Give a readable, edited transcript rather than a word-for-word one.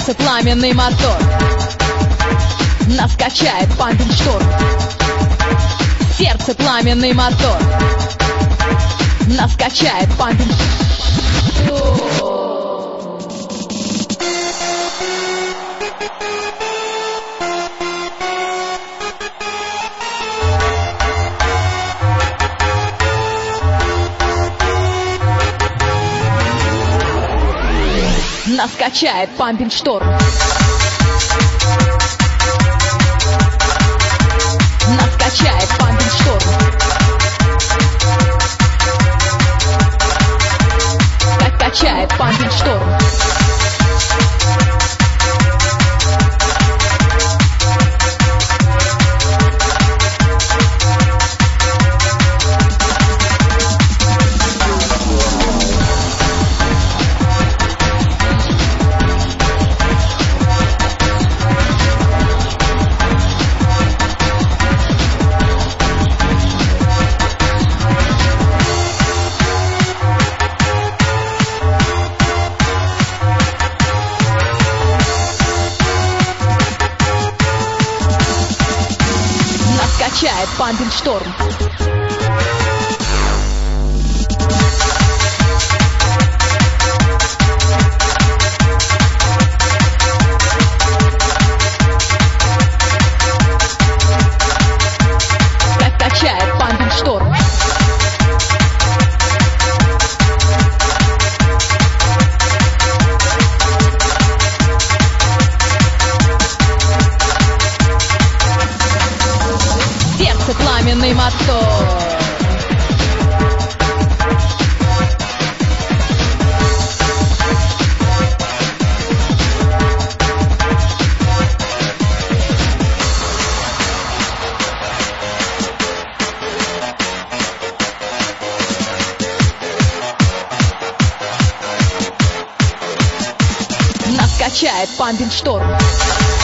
сердце пламенный мотор. Нас качает пампинг шторм. Сердце пламенный мотор. Нас качает пампинг шторм. Нас качает пампинг шторм. Нас качает пампинг шторм. Как качает пампинг шторм. Качает пампинг шторм. Как качает пампинг шторм. Пламенный мотор. Нас качает пампинг шторм.